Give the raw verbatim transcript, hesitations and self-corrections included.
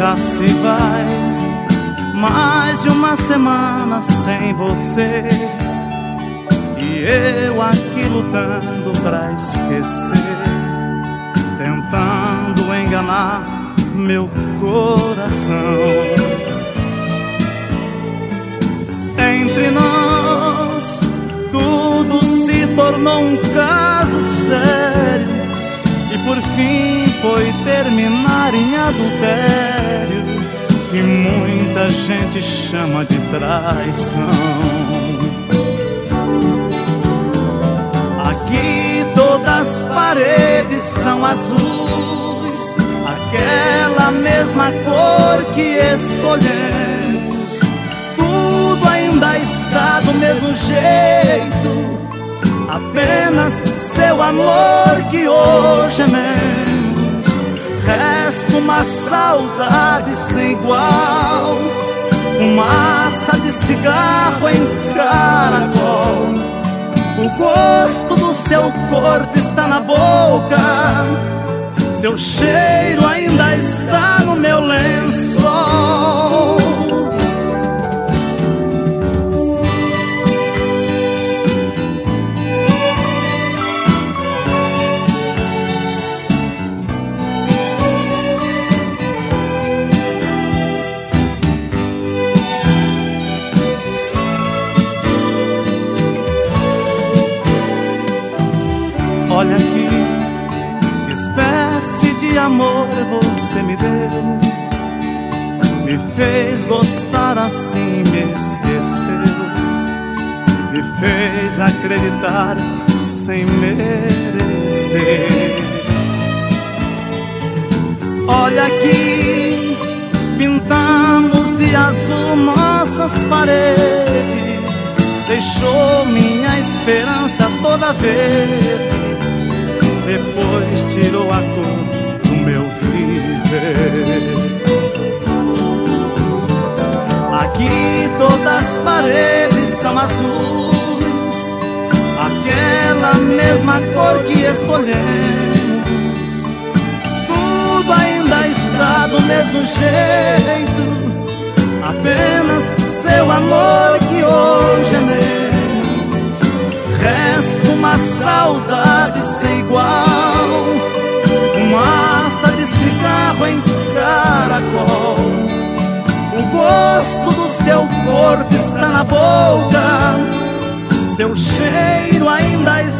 já se vai mais de uma semana sem você, e eu aqui lutando pra esquecer, tentando enganar meu coração. Entre nós tudo se tornou um caso sério, e por fim foi terminar em adultério, que muita gente chama de traição. Aqui todas as paredes são azuis, aquela mesma cor que escolhemos. Tudo ainda está do mesmo jeito, apenas seu amor que hoje é menos. Resta uma saudade sem igual, fumaça de cigarro em caracol. O gosto do seu corpo está na boca, seu cheiro ainda está no meu lençol. Olha aqui, que espécie de amor você me deu, me fez gostar assim, me esqueceu, me fez acreditar sem merecer. Olha aqui, pintamos de azul nossas paredes, deixou minha esperança toda verde, depois tirou a cor do meu viver. Aqui todas as paredes são azuis, aquela mesma cor que escolhemos. Tudo ainda está do mesmo jeito, apenas seu amor que hoje é menos. Resta uma saudade sem igual, fumaça de cigarro em caracol. O gosto do seu corpo está na boca, seu cheiro ainda está